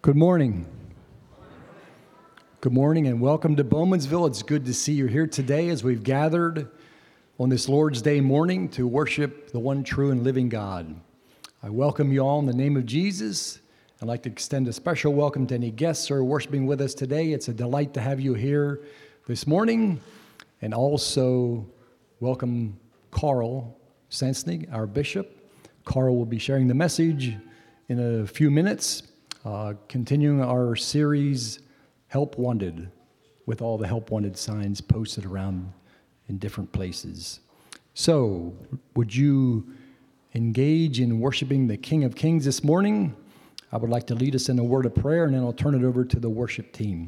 Good morning. Good morning and welcome to Bowmansville. It's good to see you here today as we've gathered on this Lord's Day morning to worship the one true and living God. I welcome you all in the name of Jesus. I'd like to extend a special welcome to any guests who are worshiping with us today. It's a delight to have you here this morning. And also welcome Carl Sensnig, our bishop. Carl will be sharing the message in a few minutes. Continuing our series, Help Wanted, with all the Help Wanted signs posted around in different places. So, would you engage in worshiping the King of Kings this morning? I would like to lead us in a word of prayer, and then I'll turn it over to the worship team.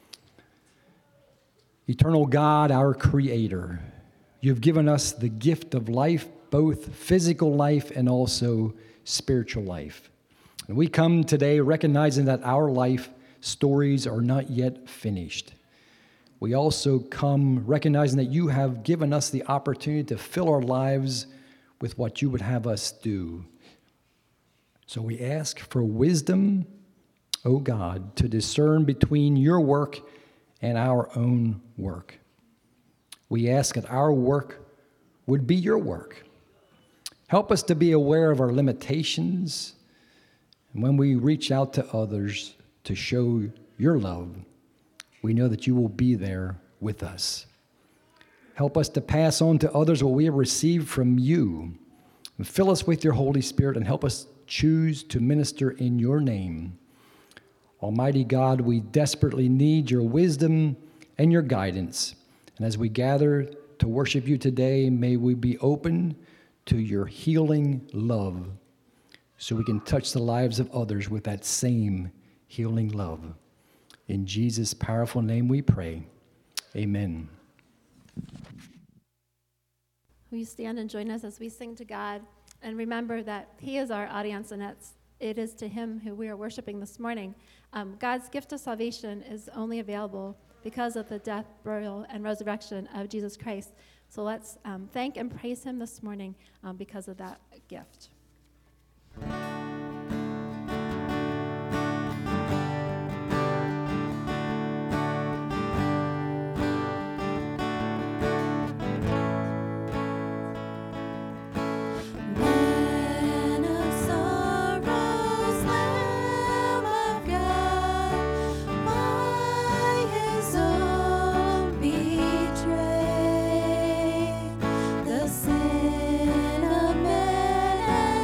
Eternal God, our Creator, you've given us the gift of life, both physical life and also spiritual life. And we come today recognizing that our life stories are not yet finished. We also come recognizing that you have given us the opportunity to fill our lives with what you would have us do. So we ask for wisdom, O God, to discern between your work and our own work. We ask that our work would be your work. Help us to be aware of our limitations. And when we reach out to others to show your love, we know that you will be there with us. Help us to pass on to others what we have received from you. And fill us with your Holy Spirit and help us choose to minister in your name. Almighty God, we desperately need your wisdom and your guidance. And as we gather to worship you today, may we be open to your healing love, so we can touch the lives of others with that same healing love. In Jesus' powerful name we pray. Amen. Will you stand and join us as we sing to God? And remember that he is our audience, and it is to him who we are worshiping this morning. God's gift of salvation is only available because of the death, burial, and resurrection of Jesus Christ. So let's thank and praise him this morning because of that gift. The sin of man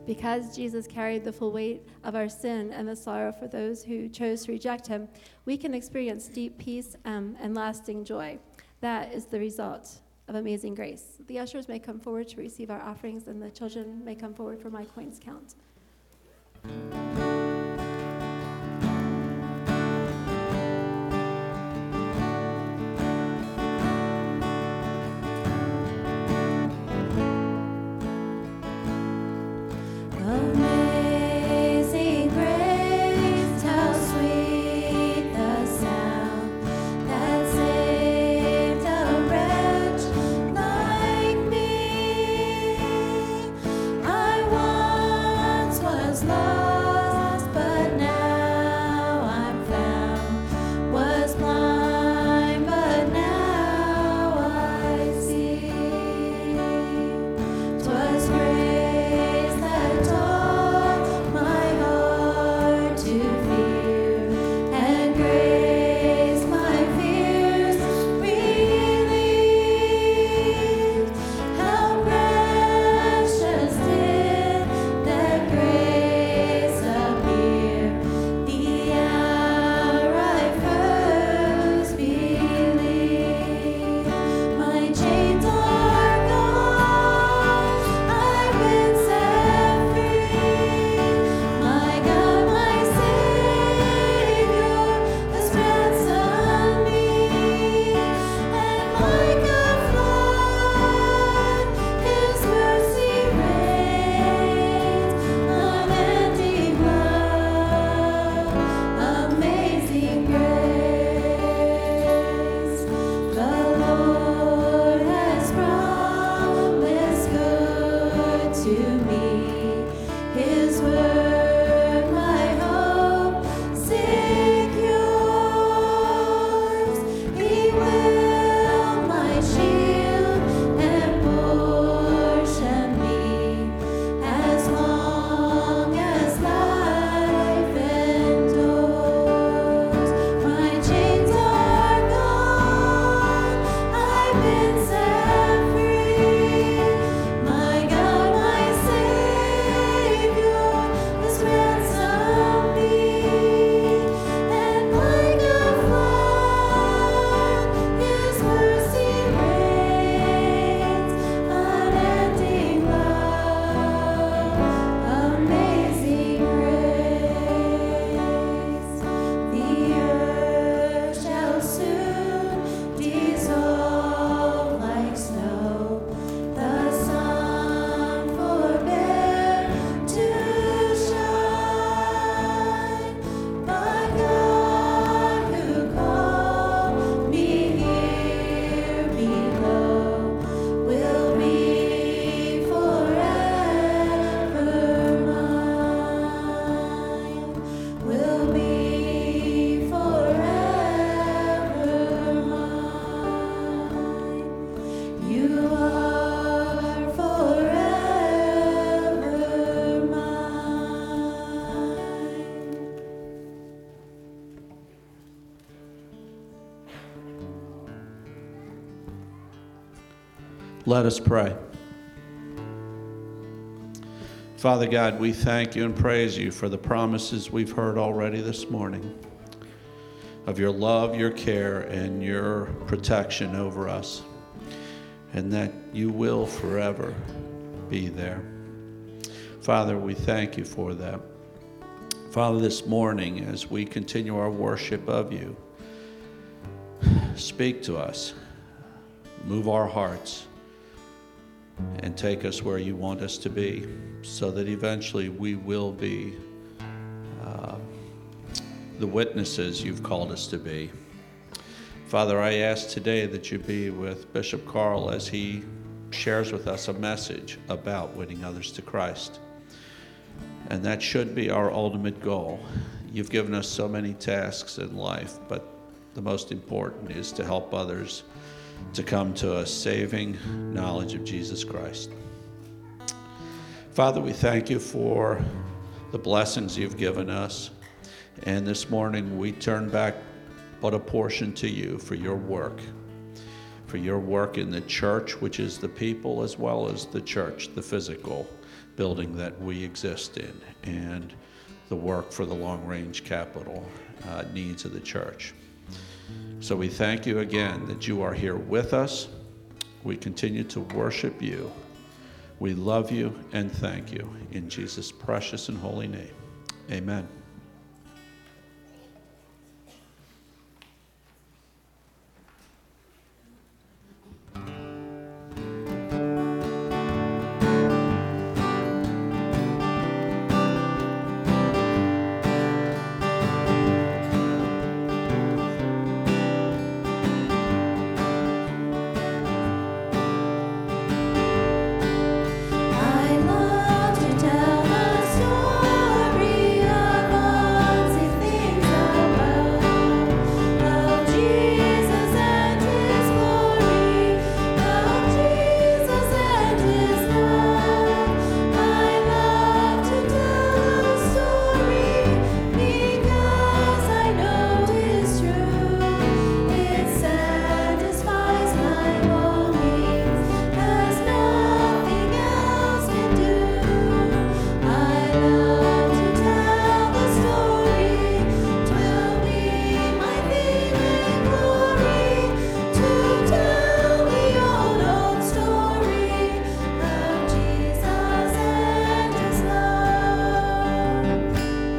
Because Jesus carried the full weight of our sin and the sorrow for those who chose to reject him, we can experience deep peace and lasting joy. That is the result of amazing grace. The ushers may come forward to receive our offerings, and the children may come forward for my coins count. Amazing grace, how sweet the sound that saved a wretch like me. I once was lost, but now I'm found. Was blind, but now I see. 'Twas grace that taught my heart to fear, and grace my fears relieved. How precious did that grace appear, the hour I first believed. My chains are gone, I've been set free. My God, my Savior, has ransomed me. And like a flood, His mercy reigns, unending love, amazing grace. The Lord has promised good to me. His word, my hope secures. He will my shield and portion be, as long as life endures. My chains are gone, I've been set free. My God, my Savior, has ransomed me. And like a flood, His mercy reigns, unending love, amazing grace. The earth shall soon dissolve like snow, the sun forbear to shine. But God, who called me here below, will be forever mine. Will be forever mine. You are forever mine. Let us pray. Father God, we thank you and praise you for the promises we've heard already this morning of your love, your care, and your protection over us, and that you will forever be there. Father, we thank you for that. Father, this morning, as we continue our worship of you, speak to us, move our hearts, and take us where you want us to be, so that eventually we will be the witnesses you've called us to be. Father, I ask today that you be with Bishop Carl as he shares with us a message about winning others to Christ. And that should be our ultimate goal. You've given us so many tasks in life, but the most important is to help others to come to a saving knowledge of Jesus Christ. Father, we thank you for the blessings you've given us. And this morning we turn back but a portion to you for your work. for your work in the church, which is the people, as well as the church, the physical building that we exist in, and the work for the long-range capital needs of the church. So we thank you again that you are here with us. We continue to worship you. We love you and thank you. In Jesus' precious and holy name, amen. I love to tell the story of all things above, of Jesus and His glory, of Jesus and His love. I love to tell the story because I know it's true. It satisfies my longings as nothing else can do. I love to tell the story. 'Twill be my theme and glory to tell the old story of Jesus and His love.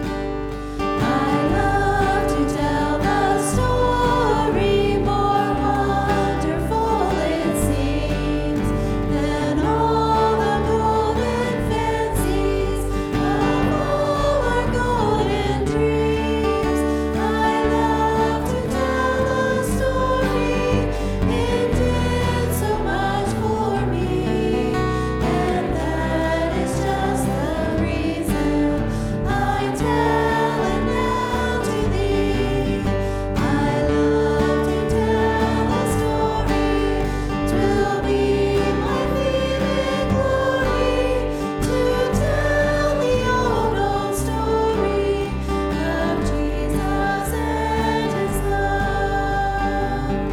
I love to tell the story, more wonderful it seems than all the golden fancies of all our golden dreams. I love to tell the story, it did so much for me, and that is just the reason I tell it now to thee. I love to tell the story. 'Twill be my theme and glory to tell the old story of Jesus and His love.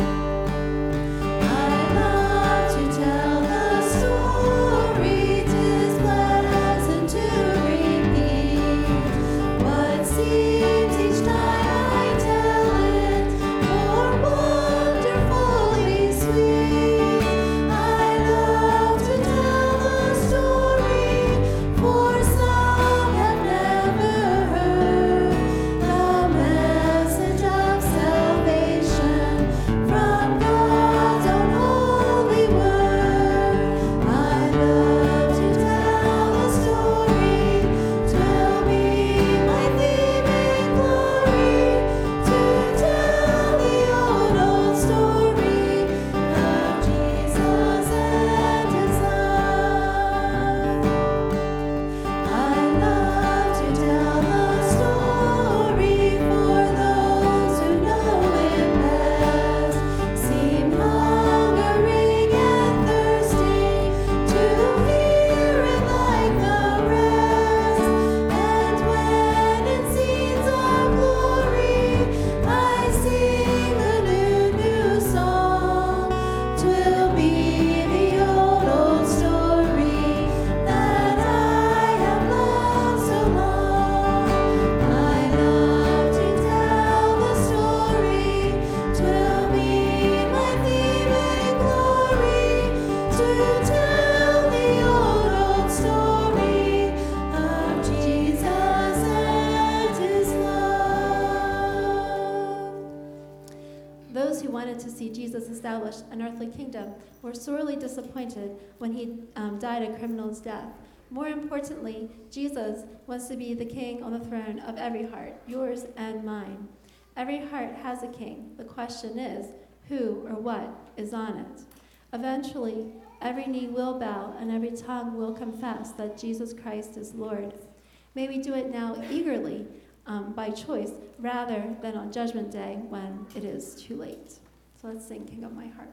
I love to tell the story. 'Tis pleasant to repeat what seems each time I tell it more wonderfully sweet. I love to tell the story, for some have never heard the message of salvation from God's own holy word. I love to tell the story. 'Twill be my theme and glory to tell the old story of Jesus and His love. I love to tell the story for those who know it best, seem hungering and thirsting to hear it like the rest. And when in scenes of glory I sing a new song, 'twill be the old story that I have loved so long. I love to tell the story. 'Twill be my theme and glory to tell the old story of Jesus and His love. Those who wanted to see Jesus establish an earthly kingdom were sorely disappointed when He died a criminal's death. More importantly, Jesus wants to be the king on the throne of every heart, yours and mine. Every heart has a king. The question is, who or what is on it? Eventually, every knee will bow and every tongue will confess that Jesus Christ is Lord. May we do it now eagerly, by choice, rather than on Judgment Day when it is too late. So let's sing King of My Heart.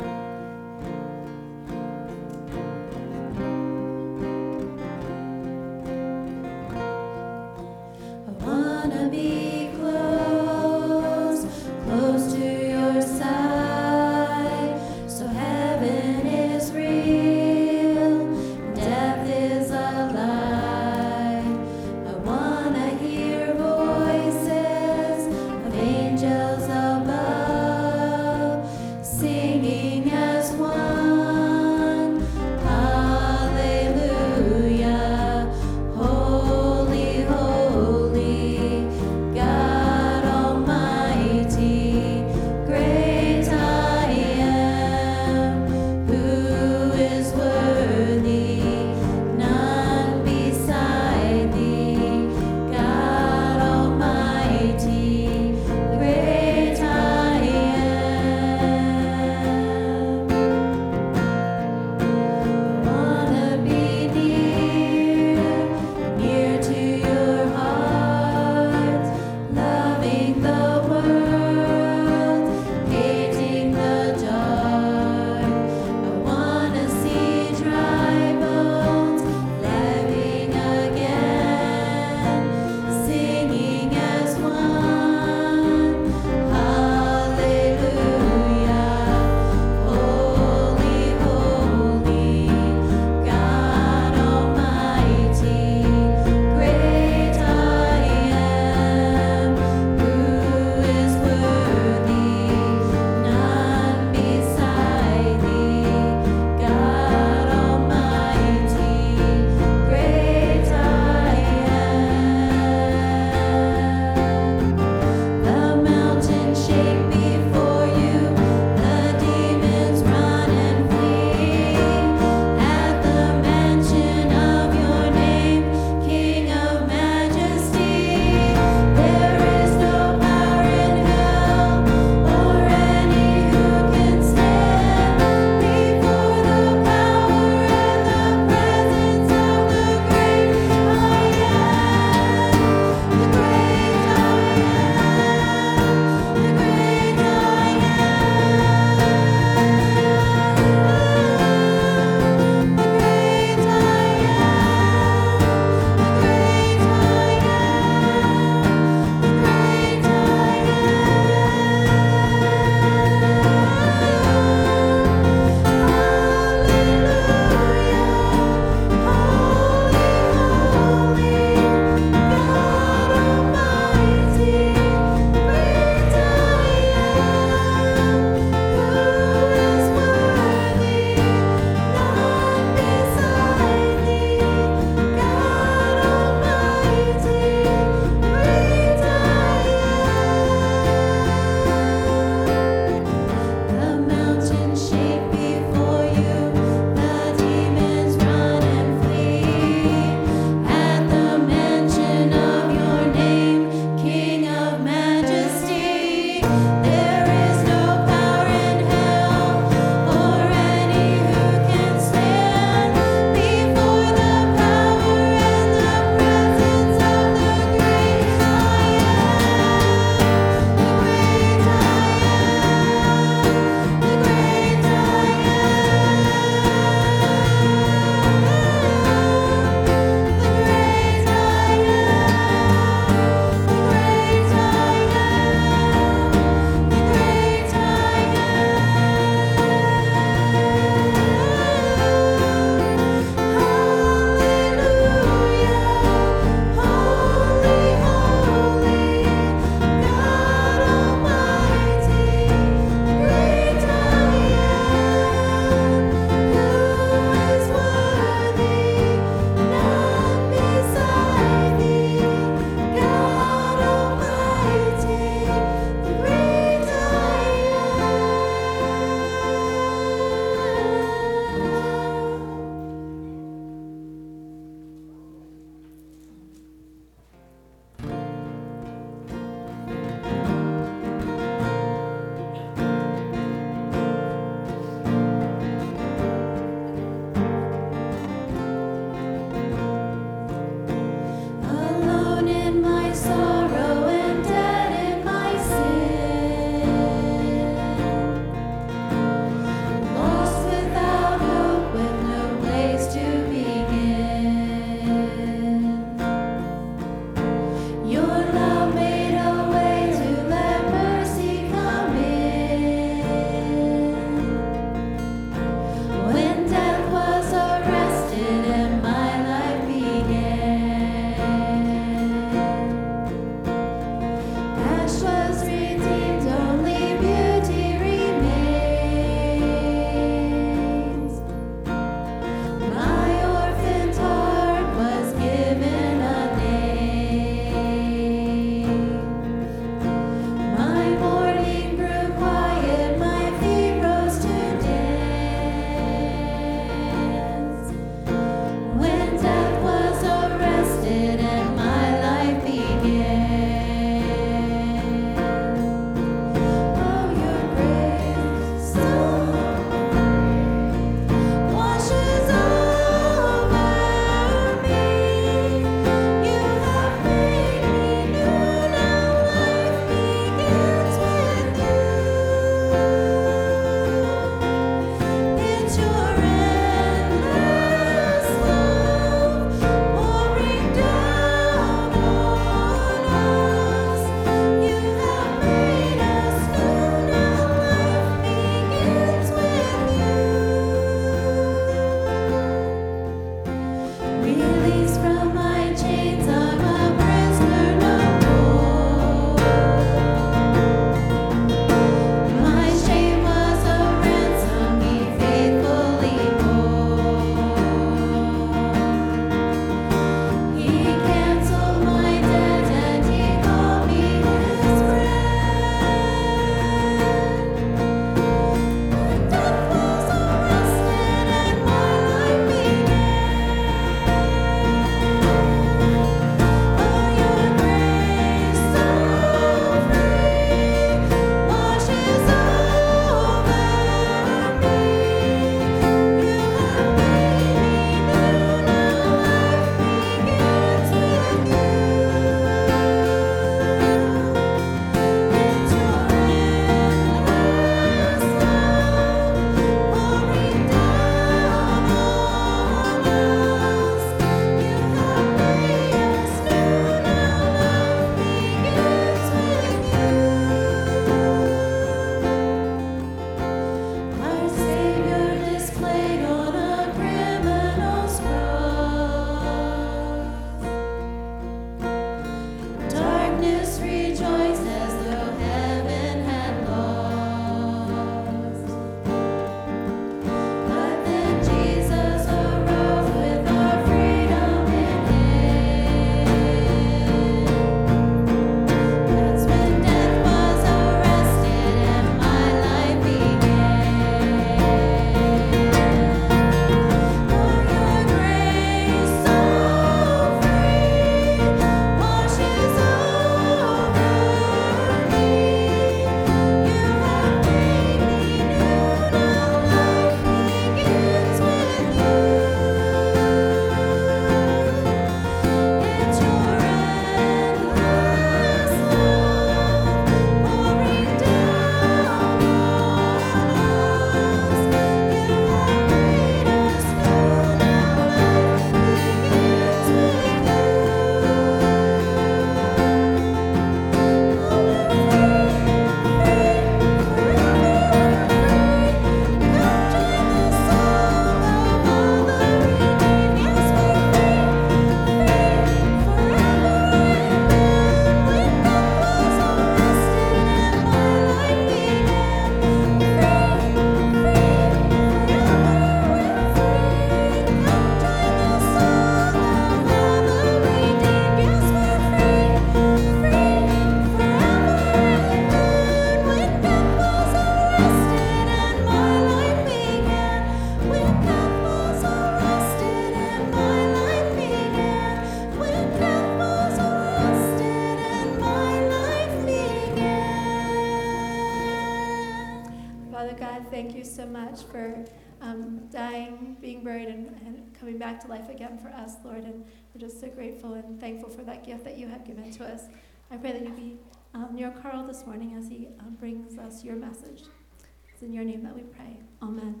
so much for dying, being buried, and coming back to life again for us, Lord. And we're just so grateful and thankful for that gift that you have given to us. I pray that you be near Carl this morning as he brings us your message. It's in your name that we pray. Amen.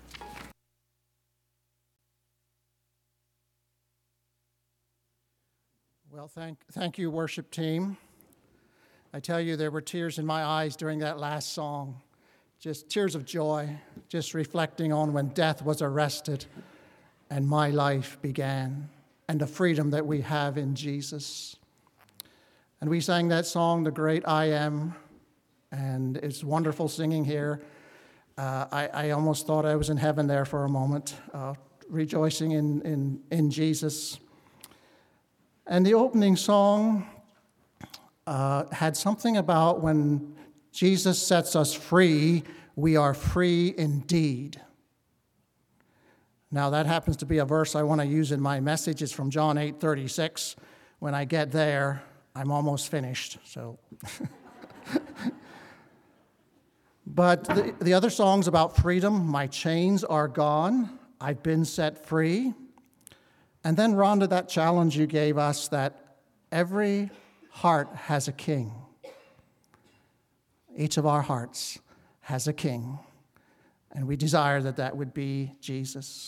Well, thank you, worship team. I tell you, there were tears in my eyes during that last song. Just tears of joy, just reflecting on when death was arrested and my life began, and the freedom that we have in Jesus. And we sang that song, The Great I Am, and it's wonderful singing here. I almost thought I was in heaven there for a moment, rejoicing in Jesus. And the opening song had something about when Jesus sets us free, we are free indeed. Now that happens to be a verse I want to use in my message. It's from John 8:36. When I get there, I'm almost finished. So, but the other songs about freedom, my chains are gone, I've been set free. And then, Rhonda, that challenge you gave us that every heart has a king. Each of our hearts has a king, and we desire that that would be Jesus.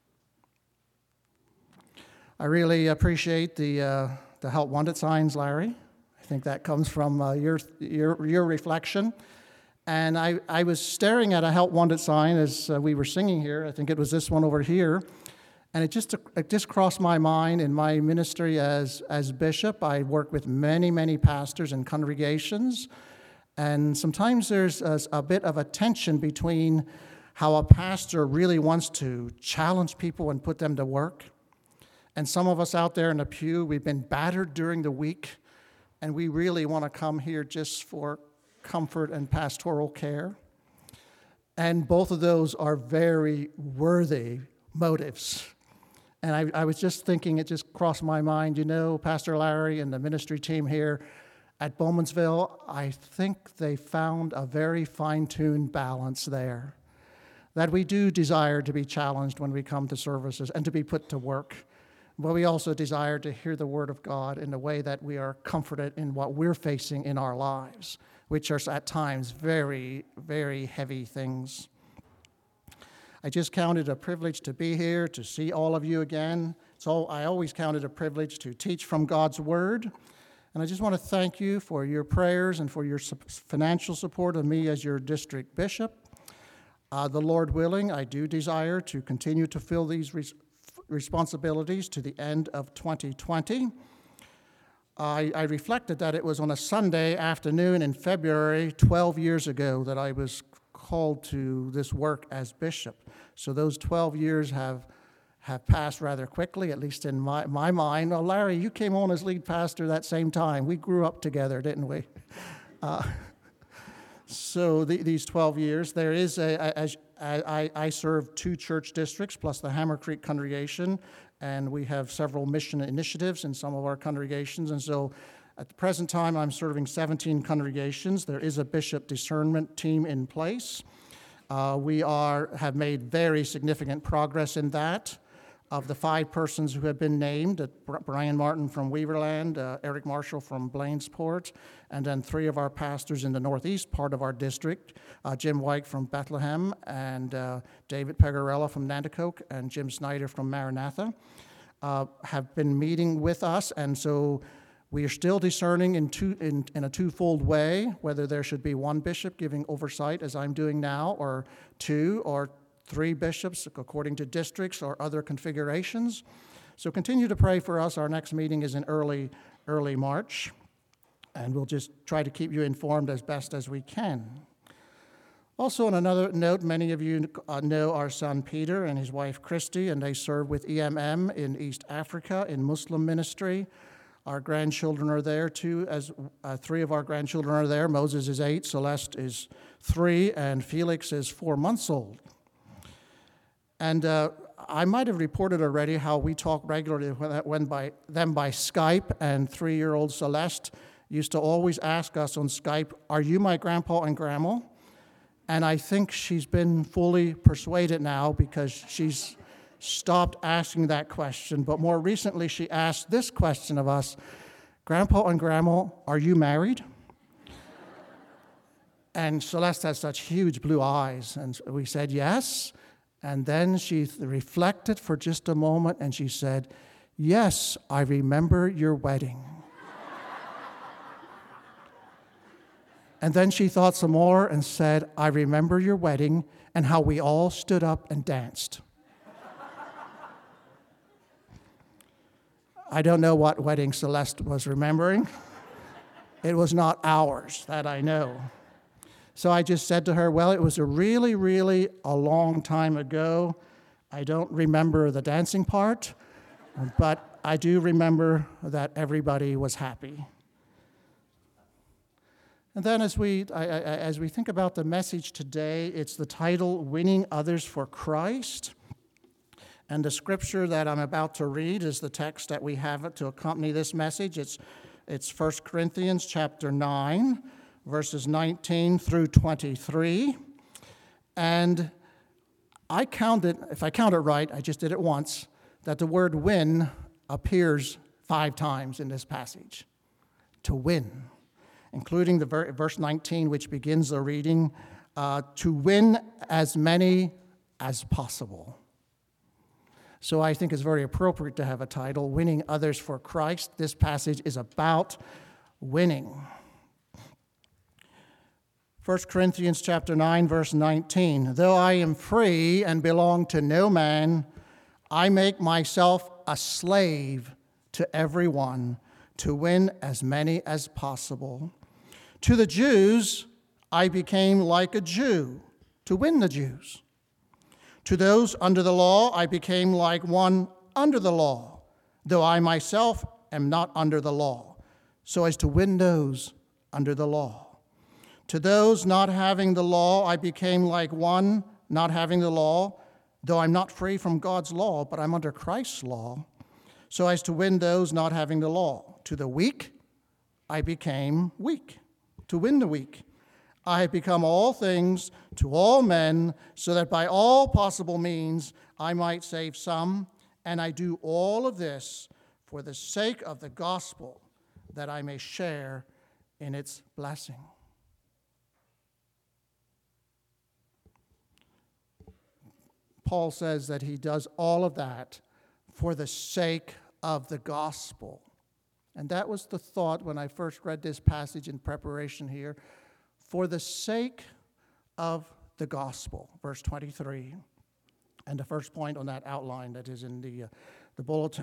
I really appreciate the Help Wanted signs, Larry. I think that comes from your reflection. And I was staring at a Help Wanted sign as we were singing here. I think it was this one over here. And it just crossed my mind in my ministry as bishop. I work with many pastors and congregations. And sometimes there's a bit of a tension between how a pastor really wants to challenge people and put them to work. And some of us out there in the pew, we've been battered during the week, and we really want to come here just for comfort and pastoral care. And both of those are very worthy motives. And I was just thinking, it just crossed my mind, Pastor Larry and the ministry team here at Bowmansville, I think they found a very fine-tuned balance there, that we do desire to be challenged when we come to services and to be put to work, but we also desire to hear the word of God in a way that we are comforted in what we're facing in our lives, which are at times very, very heavy things. I just counted a privilege to be here, to see all of you again. So I always counted a privilege to teach from God's Word. And I just want to thank you for your prayers and for your financial support of me as your district bishop. The Lord willing, I do desire to continue to fill these responsibilities to the end of 2020. I reflected that it was on a Sunday afternoon in February 12 years ago that I was called to this work as bishop. So those 12 years have passed rather quickly, at least in my mind. Well, Larry, you came on as lead pastor that same time. We grew up together, didn't we? So these 12 years, there is I serve 2 church districts plus the Hammer Creek congregation, and we have several mission initiatives in some of our congregations. And so at the present time, I'm serving 17 congregations. There is a bishop discernment team in place. We have made very significant progress in that. Of the 5 persons who have been named, Brian Martin from Weaverland, Eric Marshall from Blainsport, and then 3 of our pastors in the northeast part of our district, Jim White from Bethlehem, and David Pegarella from Nanticoke, and Jim Snyder from Maranatha, have been meeting with us. And so we are still discerning in a twofold way, whether there should be 1 bishop giving oversight, as I'm doing now, or 2 or 3 bishops according to districts or other configurations. So continue to pray for us. Our next meeting is in early March, and we'll just try to keep you informed as best as we can. Also, on another note, many of you know our son Peter and his wife Christy, and they serve with EMM in East Africa in Muslim ministry. Our grandchildren are there too, as 3 of our grandchildren are there. Moses is 8, Celeste is 3, and Felix is 4 months old. And I might have reported already how we talk regularly by Skype, and 3-year-old Celeste used to always ask us on Skype, "Are you my grandpa and grandma?" And I think she's been fully persuaded now because she's stopped asking that question. But more recently, she asked this question of us, Grandpa and Grandma, are you married? And Celeste has such huge blue eyes. And we said, yes. And then she reflected for just a moment and she said, yes, I remember your wedding. And then she thought some more and said, I remember your wedding and how we all stood up and danced. I don't know what wedding Celeste was remembering. It was not ours, that I know. So I just said to her, well, it was a really, really a long time ago. I don't remember the dancing part, but I do remember that everybody was happy. And then as we think about the message today, it's the title, Winning Others for Christ. And the scripture that I'm about to read is the text that we have to accompany this message. It's 1 Corinthians chapter 9, verses 19 through 23. And I counted, if I count it right, I just did it once, that the word win appears 5 times in this passage. To win. Including the verse 19, which begins the reading, to win as many as possible. So I think it's very appropriate to have a title, Winning Others for Christ. This passage is about winning. 1 Corinthians chapter 9, verse 19. Though I am free and belong to no man, I make myself a slave to everyone to win as many as possible. To the Jews, I became like a Jew to win the Jews. To those under the law, I became like one under the law, though I myself am not under the law, so as to win those under the law. To those not having the law, I became like one not having the law, though I'm not free from God's law, but I'm under Christ's law, so as to win those not having the law. To the weak, I became weak, to win the weak. I have become all things to all men, so that by all possible means I might save some, and I do all of this for the sake of the gospel, that I may share in its blessing. Paul says that he does all of that for the sake of the gospel. And that was the thought when I first read this passage in preparation here. For the sake of the gospel, verse 23. And the first point on that outline that is in the bulletin.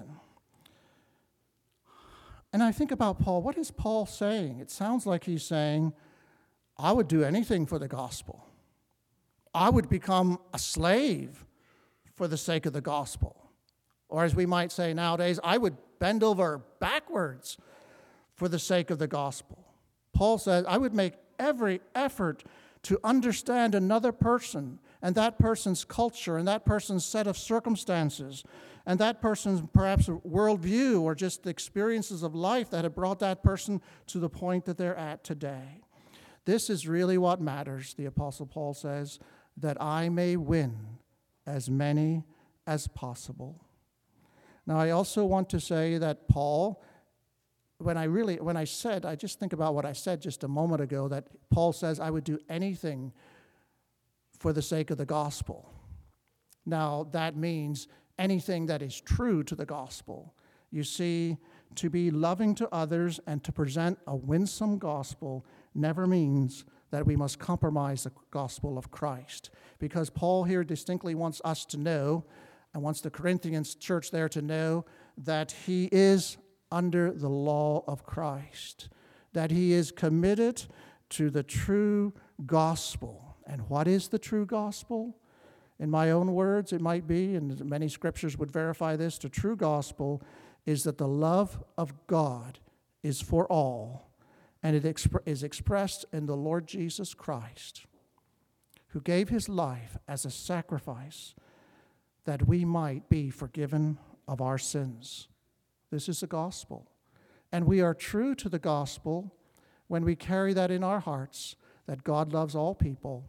And I think about Paul. What is Paul saying? It sounds like he's saying, I would do anything for the gospel. I would become a slave for the sake of the gospel. Or as we might say nowadays, I would bend over backwards for the sake of the gospel. Paul says, I would make every effort to understand another person and that person's culture and that person's set of circumstances and that person's perhaps worldview or just the experiences of life that have brought that person to the point that they're at today. This is really what matters, the Apostle Paul says, that I may win as many as possible. Now, I also want to say that Paul, when I said, I just think about what I said just a moment ago, that Paul says, I would do anything for the sake of the gospel. Now, that means anything that is true to the gospel. You see, to be loving to others and to present a winsome gospel never means that we must compromise the gospel of Christ. Because Paul here distinctly wants us to know, and wants the Corinthians church there to know, that he is under the law of Christ, that he is committed to the true gospel. And what is the true gospel? In my own words, it might be, and many scriptures would verify this, the true gospel is that the love of God is for all, and it is expressed in the Lord Jesus Christ, who gave his life as a sacrifice that we might be forgiven of our sins. This is the gospel. And we are true to the gospel when we carry that in our hearts, that God loves all people,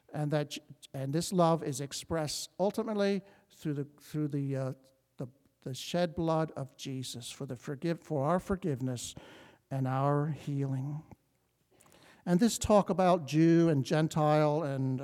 and this love is expressed ultimately through the shed blood of Jesus for our forgiveness and our healing. And this talk about Jew and Gentile and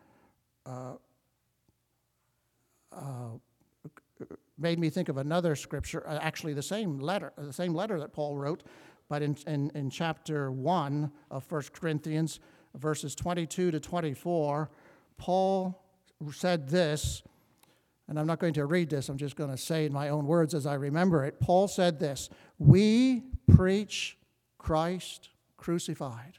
made me think of another scripture, actually the same letter that Paul wrote, but in chapter 1 of 1 Corinthians, verses 22 to 24, Paul said this, and I'm not going to read this, I'm just going to say in my own words as I remember it. Paul said this, "We preach Christ crucified."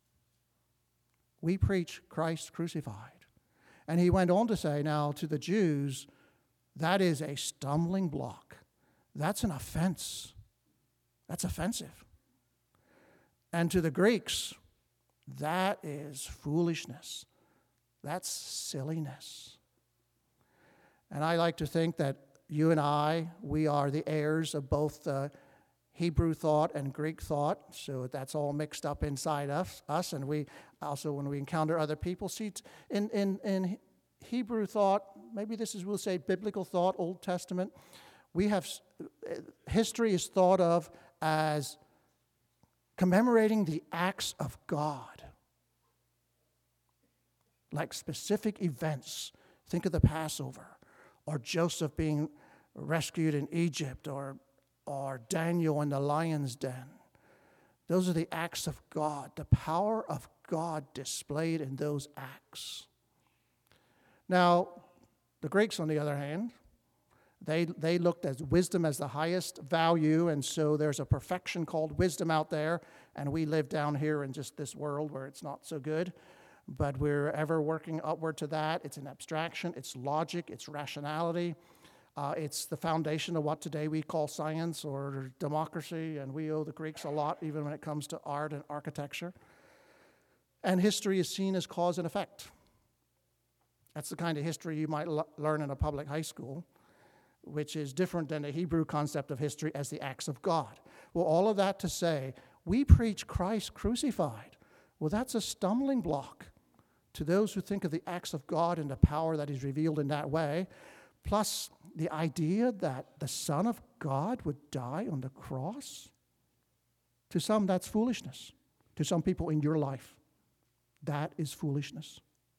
We preach Christ crucified. And he went on to say, now to the Jews, that is a stumbling block. That's an offense. That's offensive. And to the Greeks, that is foolishness. That's silliness. And I like to think that you and I, we are the heirs of both the Hebrew thought and Greek thought, so that's all mixed up inside us. And we also, when we encounter other people, see, in Hebrew thought, maybe this is, we'll say, biblical thought, Old Testament, we have, history is thought of as commemorating the acts of God, like specific events. Think of the Passover, or Joseph being rescued in Egypt, or Daniel in the lion's den. Those are the acts of God, the power of God displayed in those acts. Now, the Greeks, on the other hand, they looked at wisdom as the highest value, and so there's a perfection called wisdom out there, and we live down here in just this world where it's not so good, but we're ever working upward to that. It's an abstraction, it's logic, it's rationality. It's the foundation of what today we call science or democracy, and we owe the Greeks a lot, even when it comes to art and architecture. And history is seen as cause and effect. That's the kind of history you might learn in a public high school, which is different than the Hebrew concept of history as the acts of God. Well, all of that to say, we preach Christ crucified. Well, that's a stumbling block to those who think of the acts of God and the power that is revealed in that way. Plus, the idea that the Son of God would die on the cross, to some, that's foolishness. To some people in your life, that is foolishness.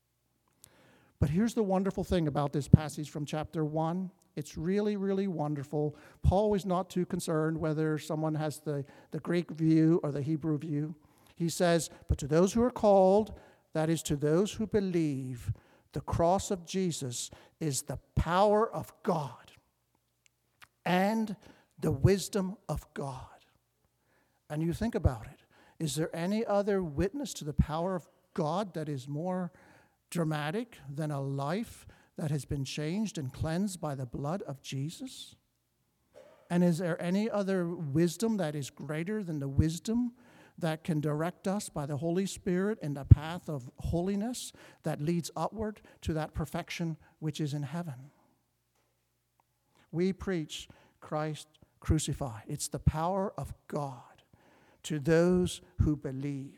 But here's the wonderful thing about this passage from chapter 1. It's really, really wonderful. Paul is not too concerned whether someone has the Greek view or the Hebrew view. He says, but to those who are called, that is to those who believe, the cross of Jesus is the power of God and the wisdom of God. And you think about it. Is there any other witness to the power of God that is more dramatic than a life that has been changed and cleansed by the blood of Jesus? And is there any other wisdom that is greater than the wisdom that can direct us by the Holy Spirit in the path of holiness that leads upward to that perfection which is in heaven? We preach Christ crucified. It's the power of God to those who believe.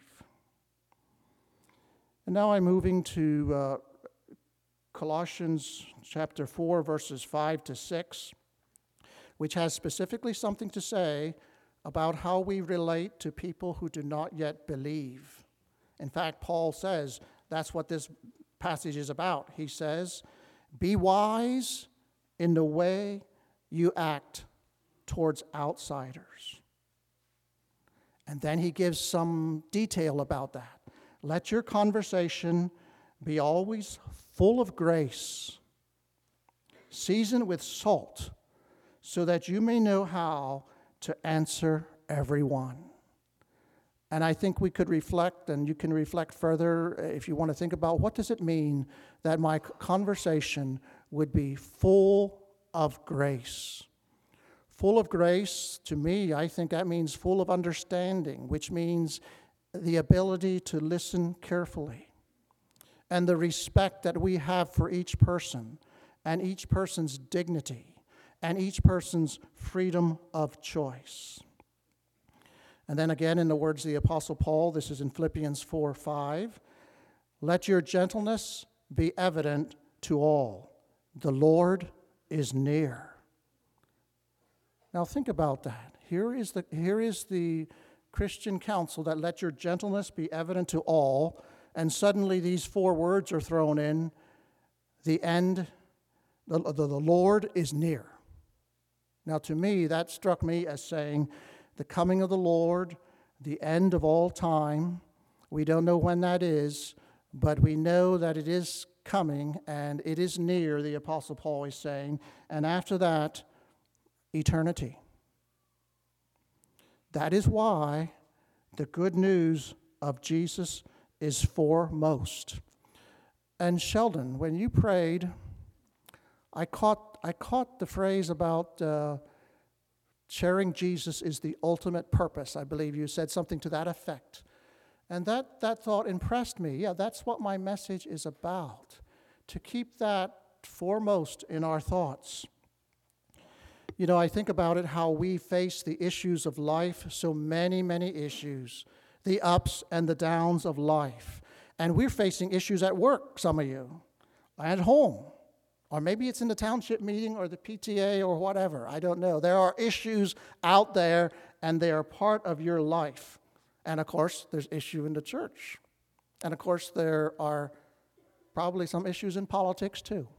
And now I'm moving to Colossians chapter 4, verses 5 to 6, which has specifically something to say about how we relate to people who do not yet believe. In fact, Paul says that's what this passage is about. He says, be wise in the way you act towards outsiders. And then he gives some detail about that. Let your conversation be always full of grace, seasoned with salt, so that you may know how to answer everyone. And I think we could reflect, and you can reflect further if you want to think about what does it mean that my conversation would be full of grace. Full of grace, to me, I think that means full of understanding, which means the ability to listen carefully, and the respect that we have for each person, and each person's dignity, and each person's freedom of choice. And then again, in the words of the Apostle Paul, this is in Philippians 4:5, Let your gentleness be evident to all. The Lord is near. Now think about that. Here is the Christian counsel that let your gentleness be evident to all, and suddenly these 4 words are thrown in. The end, the Lord is near. Now to me, that struck me as saying the coming of the Lord, the end of all time. We don't know when that is, but we know that it is coming and it is near, the Apostle Paul is saying. And after that, eternity. That is why the good news of Jesus is foremost. And Sheldon, when you prayed, I caught the phrase about sharing Jesus is the ultimate purpose. I believe you said something to that effect. And that thought impressed me. Yeah, that's what my message is about, to keep that foremost in our thoughts. You know, I think about it, how we face the issues of life, so many, many issues, the ups and the downs of life. And we're facing issues at work, some of you, at home, or maybe it's in the township meeting or the PTA or whatever. I don't know. There are issues out there, and they are part of your life. And, of course, there's issue in the church. And, of course, there are probably some issues in politics, too.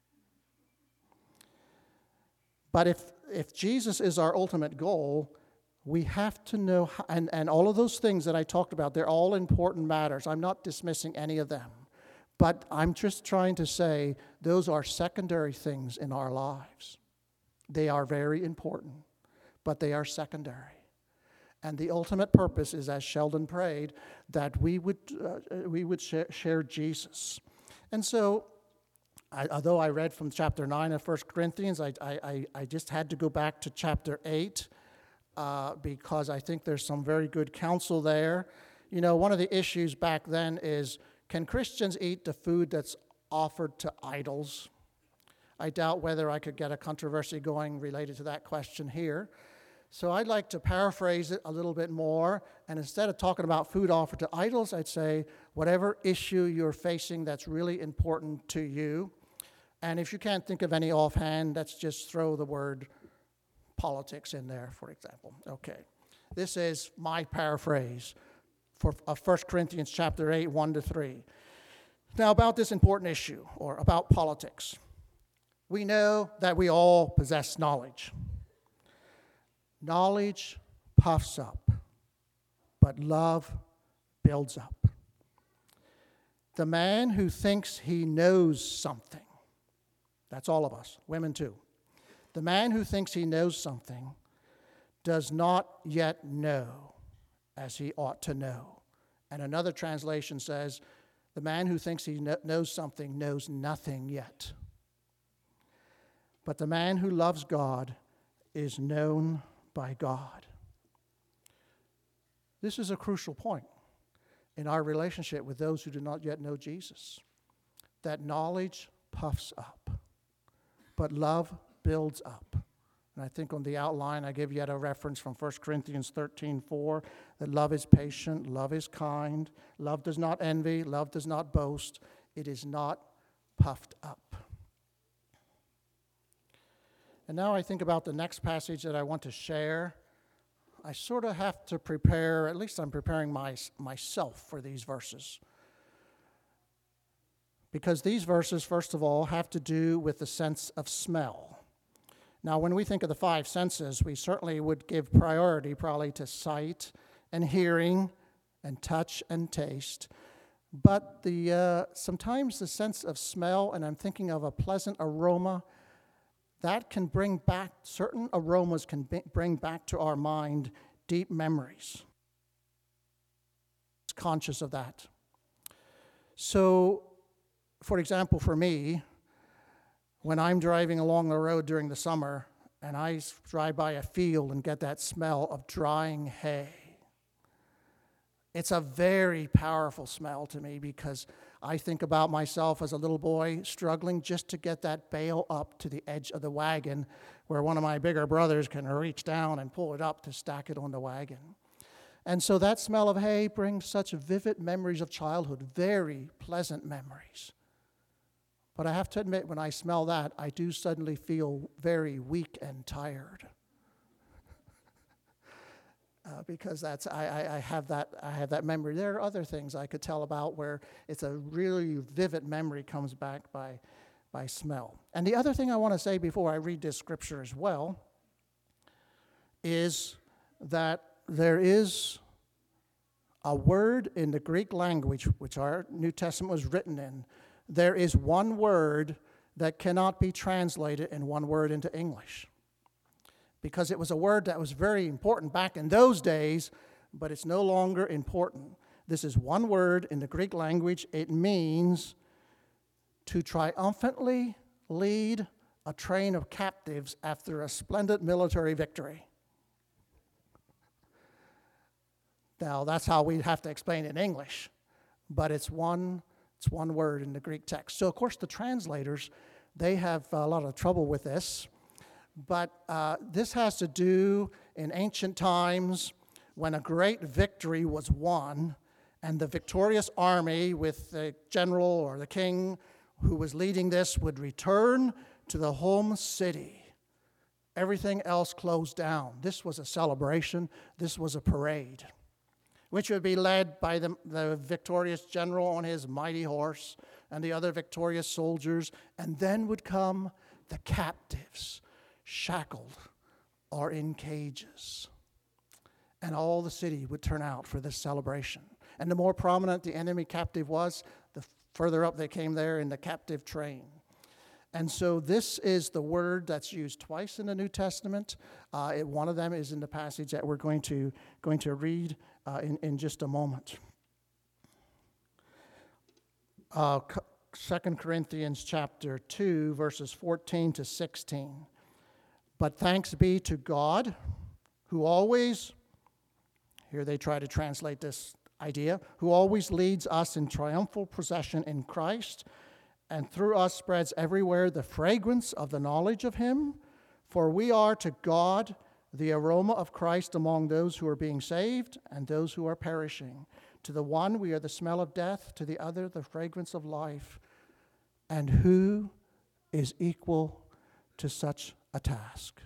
But if Jesus is our ultimate goal, we have to know, and all of those things that I talked about, they're all important matters. I'm not dismissing any of them. But I'm just trying to say those are secondary things in our lives. They are very important, but they are secondary. And the ultimate purpose is, as Sheldon prayed, that we would share Jesus. And so, although I read from chapter 9 of 1 Corinthians, I just had to go back to chapter 8 because I think there's some very good counsel there. You know, one of the issues back then is, can Christians eat the food that's offered to idols? I doubt whether I could get a controversy going related to that question here. So I'd like to paraphrase it a little bit more, and instead of talking about food offered to idols, I'd say whatever issue you're facing that's really important to you. And if you can't think of any offhand, let's just throw the word politics in there, for example. Okay. This is my paraphrase of 1 Corinthians chapter 8, 1-3. Now, about this important issue, or about politics. We know that we all possess knowledge. Knowledge puffs up, but love builds up. The man who thinks he knows something, that's all of us, women too. The man who thinks he knows something does not yet know as he ought to know. And another translation says, the man who thinks he knows something knows nothing yet. But the man who loves God is known by God. This is a crucial point in our relationship with those who do not yet know Jesus. That knowledge puffs up, but love builds up. And I think on the outline I give yet a reference from 1 Corinthians 13:4, that love is patient, love is kind, love does not envy, love does not boast, it is not puffed up. And now I think about the next passage that I want to share. I sort of have to prepare, at least I'm preparing myself for these verses. Because these verses, first of all, have to do with the sense of smell. Now, when we think of the 5 senses, we certainly would give priority probably to sight and hearing and touch and taste. But sometimes the sense of smell, and I'm thinking of a pleasant aroma, that can bring back, certain aromas can bring back to our mind deep memories. It's conscious of that. So, for example, for me, when I'm driving along the road during the summer and I drive by a field and get that smell of drying hay, it's a very powerful smell to me because I think about myself as a little boy struggling just to get that bale up to the edge of the wagon where one of my bigger brothers can reach down and pull it up to stack it on the wagon. And so that smell of hay brings such vivid memories of childhood, very pleasant memories. But I have to admit, when I smell that, I do suddenly feel very weak and tired. Because I have that memory. There are other things I could tell about where it's a really vivid memory comes back by smell. And the other thing I want to say before I read this scripture as well is that there is a word in the Greek language, which our New Testament was written in. There is one word that cannot be translated in one word into English, because it was a word that was very important back in those days, but it's no longer important. This is one word in the Greek language. It means to triumphantly lead a train of captives after a splendid military victory. Now, that's how we have to explain it in English, but it's one word in the Greek text. So, of course, the translators, they have a lot of trouble with this, but this has to do in ancient times when a great victory was won, and the victorious army with the general or the king who was leading this would return to the home city. Everything else closed down. This was a celebration. This was a parade, which would be led by the victorious general on his mighty horse and the other victorious soldiers. And then would come the captives, shackled or in cages. And all the city would turn out for this celebration. And the more prominent the enemy captive was, the further up they came there in the captive train. And so this is the word that's used twice in the New Testament. One of them is in the passage that we're going to read in just a moment. 2 Corinthians chapter 2, verses 14 to 16. But thanks be to God, who always, here they try to translate this idea, who always leads us in triumphal procession in Christ, and through us spreads everywhere the fragrance of the knowledge of him. For we are to God the aroma of Christ among those who are being saved and those who are perishing. To the one we are the smell of death, to the other the fragrance of life. And who is equal to such a task?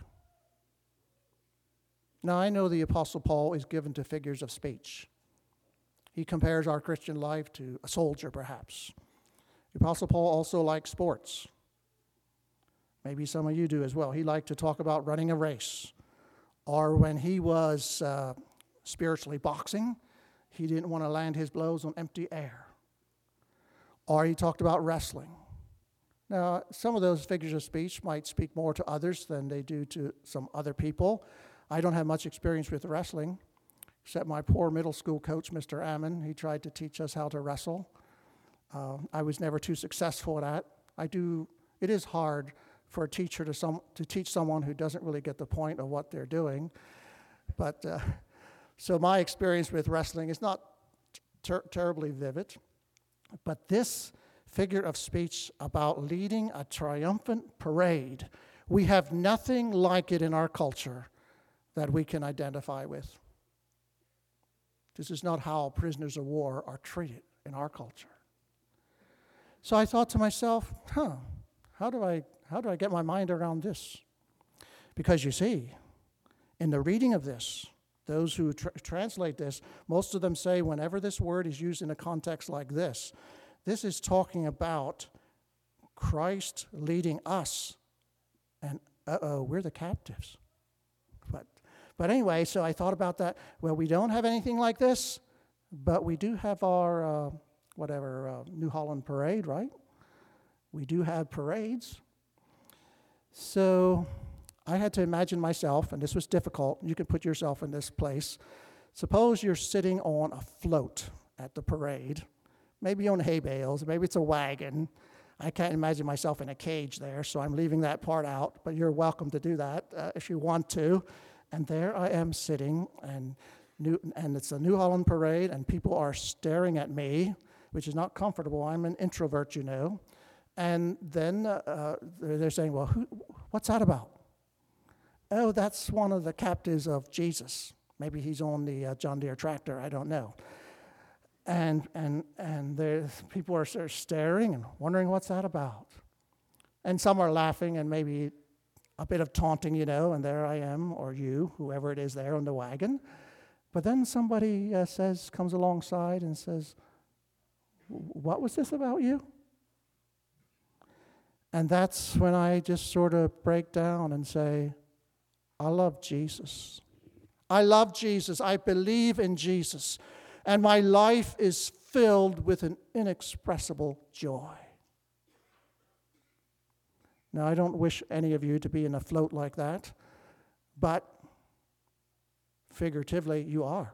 Now I know the Apostle Paul is given to figures of speech. He compares our Christian life to a soldier, perhaps. The Apostle Paul also likes sports. Maybe some of you do as well. He liked to talk about running a race. Or when he was spiritually boxing, he didn't want to land his blows on empty air. Or he talked about wrestling. Now, some of those figures of speech might speak more to others than they do to some other people. I don't have much experience with wrestling, except my poor middle school coach, Mr. Ammon. He tried to teach us how to wrestle. I was never too successful at that. It is hard for a teacher to teach someone who doesn't really get the point of what they're doing. But so my experience with wrestling is not terribly vivid. But this figure of speech about leading a triumphant parade, we have nothing like it in our culture that we can identify with. This is not how prisoners of war are treated in our culture. So I thought to myself, how do I get my mind around this? Because you see, in the reading of this, those who translate this, most of them say whenever this word is used in a context like this is talking about Christ leading us, and we're the captives. But anyway, so I thought about that. Well, we don't have anything like this, but we do have our New Holland Parade, right? We do have parades. So I had to imagine myself, and this was difficult. You can put yourself in this place. Suppose you're sitting on a float at the parade, maybe on hay bales, maybe it's a wagon. I can't imagine myself in a cage there, so I'm leaving that part out, but you're welcome to do that if you want to. And there I am sitting, and it's a New Holland Parade, and people are staring at me, which is not comfortable. I'm an introvert, you know. And then they're saying, well, what's that about? Oh, that's one of the captives of Jesus. Maybe he's on the John Deere tractor, I don't know. And people are sort of staring and wondering what's that about. And some are laughing and maybe a bit of taunting, and there I am, or you, whoever it is there on the wagon. But then somebody comes alongside and says, what was this about you? And that's when I just sort of break down and say, I love Jesus. I love Jesus. I believe in Jesus. And my life is filled with an inexpressible joy. Now, I don't wish any of you to be in a float like that, but figuratively, you are.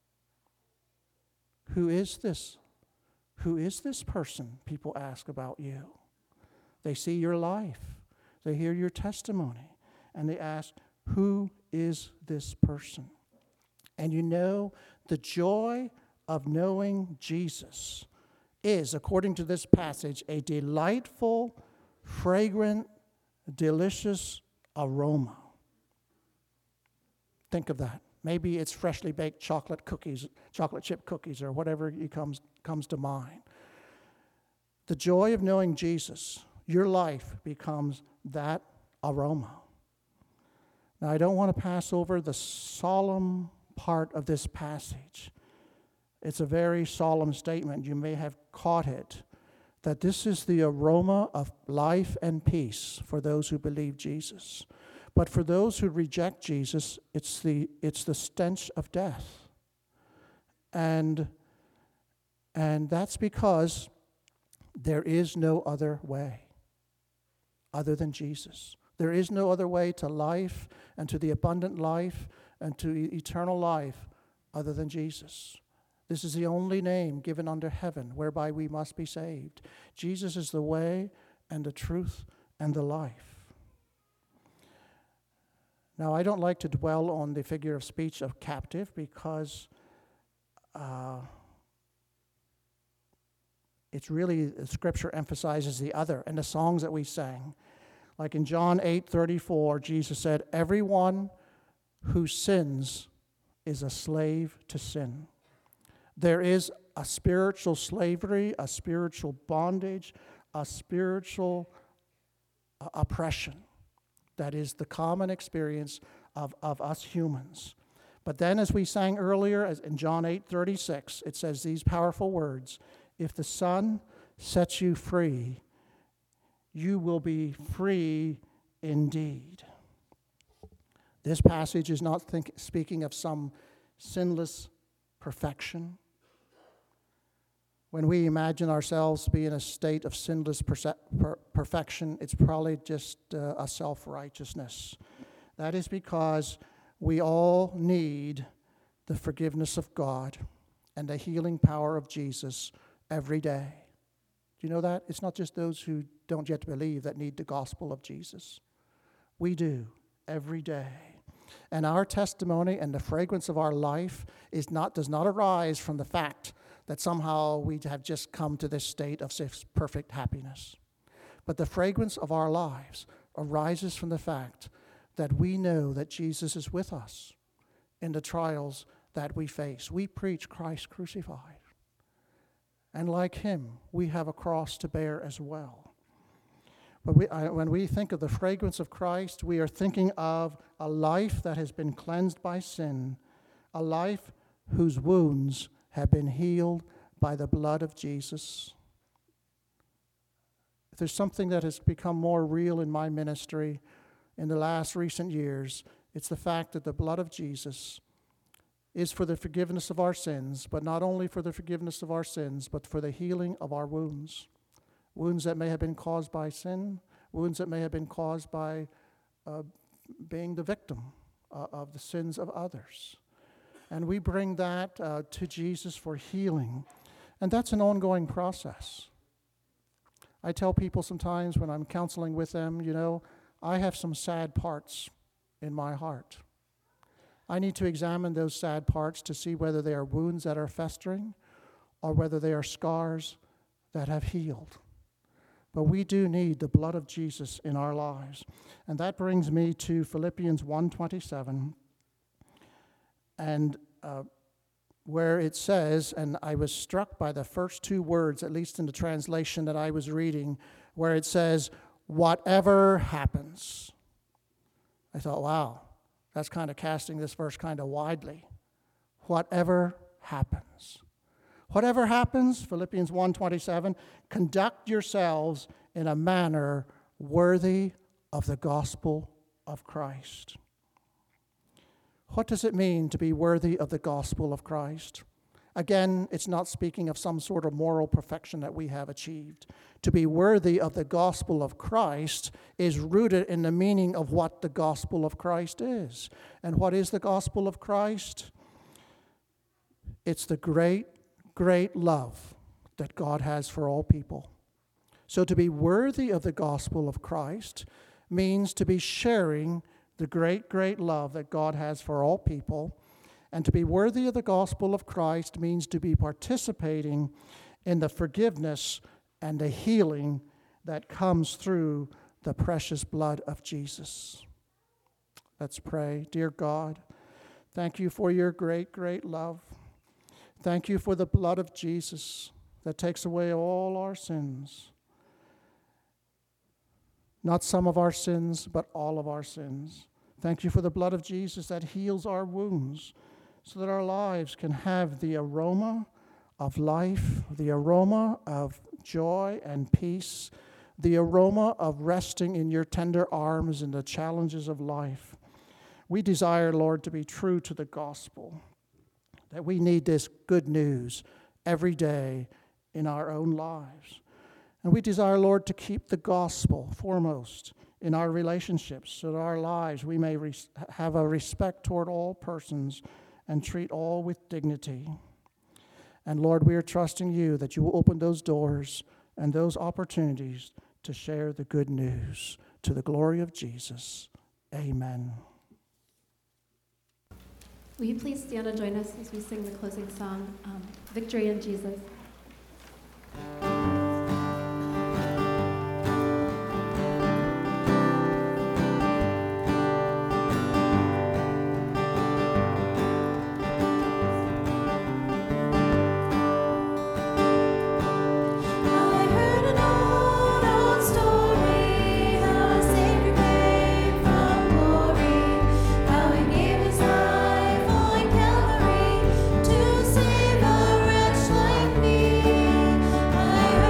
Who is this? Who is this person? People ask about you. They see your life. They hear your testimony. And they ask, who is this person? And the joy of knowing Jesus is, according to this passage, a delightful, fragrant, delicious aroma. Think of that. Maybe it's freshly baked chocolate chip cookies, or whatever comes to mind. The joy of knowing Jesus, your life becomes that aroma. Now, I don't want to pass over the solemn part of this passage. It's a very solemn statement. You may have caught it, that this is the aroma of life and peace for those who believe Jesus. But for those who reject Jesus, it's the stench of death. And that's because there is no other way other than Jesus. There is no other way to life and to the abundant life and to eternal life other than Jesus. This is the only name given under heaven whereby we must be saved. Jesus is the way and the truth and the life. Now, I don't like to dwell on the figure of speech of captive because it's really, Scripture emphasizes the other and the songs that we sang. Like in John 8:34, Jesus said, everyone who sins is a slave to sin. There is a spiritual slavery, a spiritual bondage, a spiritual oppression. That is the common experience of us humans. But then, as we sang earlier, as in John 8:36, it says these powerful words, if the Son sets you free, you will be free indeed. This passage is not speaking of some sinless perfection. When we imagine ourselves to be in a state of sinless perfection, it's probably just a self-righteousness. That is because we all need the forgiveness of God and the healing power of Jesus every day. Do you know that? It's not just those who don't yet believe that need the gospel of Jesus. We do every day. And our testimony and the fragrance of our life does not arise from the fact that somehow we have just come to this state of perfect happiness. But the fragrance of our lives arises from the fact that we know that Jesus is with us in the trials that we face. We preach Christ crucified. And like him, we have a cross to bear as well. But when we think of the fragrance of Christ, we are thinking of a life that has been cleansed by sin, a life whose wounds have been healed by the blood of Jesus. If there's something that has become more real in my ministry in the last recent years, it's the fact that the blood of Jesus is for the forgiveness of our sins, but not only for the forgiveness of our sins, but for the healing of our wounds. Wounds that may have been caused by sin, wounds that may have been caused by being the victim of the sins of others. And we bring that to Jesus for healing. And that's an ongoing process. I tell people sometimes when I'm counseling with them, I have some sad parts in my heart. I need to examine those sad parts to see whether they are wounds that are festering or whether they are scars that have healed. But we do need the blood of Jesus in our lives. And that brings me to Philippians 1:27. and where it says, and I was struck by the first two words, at least in the translation that I was reading, where it says, whatever happens. I thought, wow, that's kind of casting this verse kind of widely. Whatever happens. Whatever happens, Philippians 1:27, conduct yourselves in a manner worthy of the gospel of Christ. What does it mean to be worthy of the gospel of Christ? Again, it's not speaking of some sort of moral perfection that we have achieved. To be worthy of the gospel of Christ is rooted in the meaning of what the gospel of Christ is. And what is the gospel of Christ? It's the great, great love that God has for all people. So to be worthy of the gospel of Christ means to be sharing the great, great love that God has for all people. And to be worthy of the gospel of Christ means to be participating in the forgiveness and the healing that comes through the precious blood of Jesus. Let's pray. Dear God, thank you for your great, great love. Thank you for the blood of Jesus that takes away all our sins. Not some of our sins, but all of our sins. Thank you for the blood of Jesus that heals our wounds so that our lives can have the aroma of life, the aroma of joy and peace, the aroma of resting in your tender arms in the challenges of life. We desire, Lord, to be true to the gospel, that we need this good news every day in our own lives. And we desire, Lord, to keep the gospel foremost in our relationships, so that our lives we may have a respect toward all persons and treat all with dignity. And Lord, we are trusting you that you will open those doors and those opportunities to share the good news to the glory of Jesus. Amen. Will you please stand and join us as we sing the closing song, Victory in Jesus? I heard an old story, how a Savior came from glory, how He gave His life on Calvary to save a wretch like me. I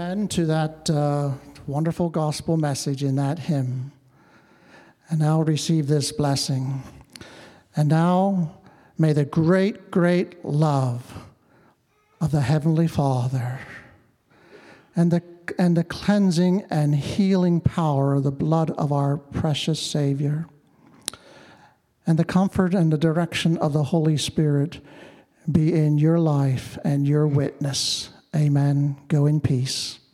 Amen to that wonderful gospel message in that hymn. And now receive this blessing. And now may the great, great love of the Heavenly Father and the cleansing and healing power of the blood of our precious Savior and the comfort and the direction of the Holy Spirit be in your life and your witness. Amen. Go in peace.